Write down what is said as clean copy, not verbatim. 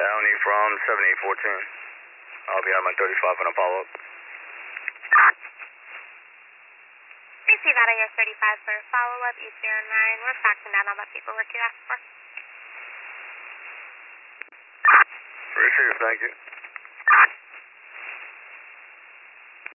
Downey from 7814. I'll be on my 35 on a follow-up. Receive out of your 35 for a follow-up, Eastern 9. We're faxing out all that paperwork you asked for. Receive, thank you.